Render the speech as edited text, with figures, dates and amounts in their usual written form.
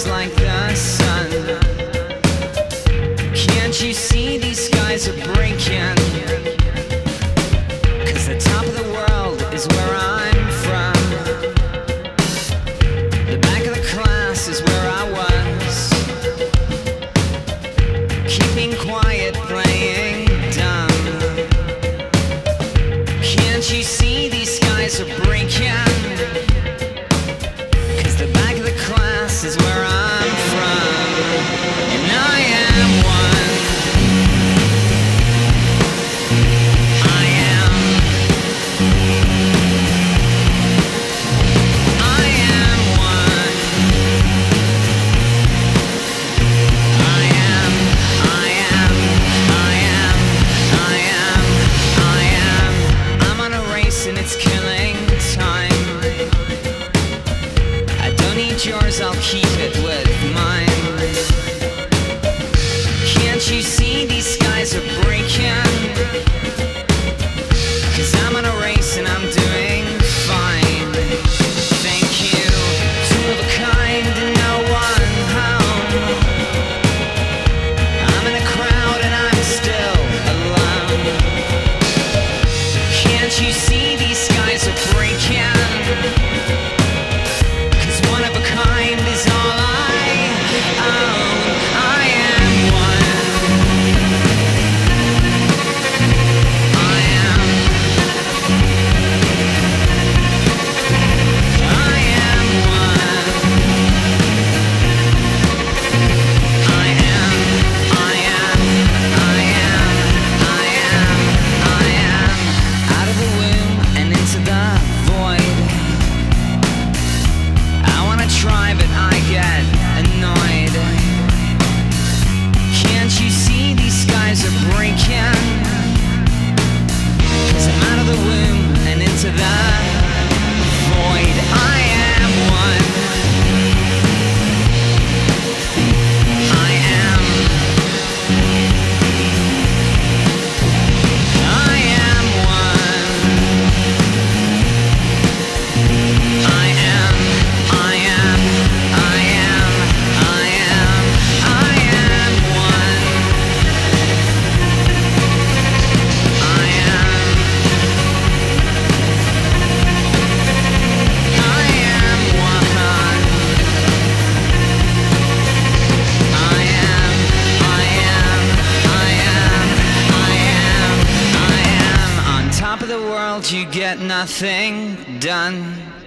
is like the sun. Can't you see these skies are breaking? 'Cause the top of the world is where I'm from. The back of the class is where I was, keeping quiet, playing dumb. Can't you see these skies are breaking? 'Cause the back of the class is where I'm from. And I am one. I am. I am one. I am. I am. I am. I am. I am. I'm on a race and it's killing time. I don't need yours, I'll keep it with mine. Can't you see these skies are breaking? 'Cause I'm on a race and I'm doing fine. Thank you, two of a kind and no one home. I'm in a crowd and I'm still alone. Can't you see these skies are breaking? 'Cause one of a kind is all I own. I am one. I am. I am one. I am. I am. I am. I am. I am. Out of the womb and into the void. I wanna try, but I get annoyed. Can't you see these skies are breaking? 'Cause I'm out of the womb and into the void. I am one. I am. I am one. I am. I am. I am. I am. I am one. I am. I am one. I am. I am. I am. I am. I am. On top of the world, you get nothing done.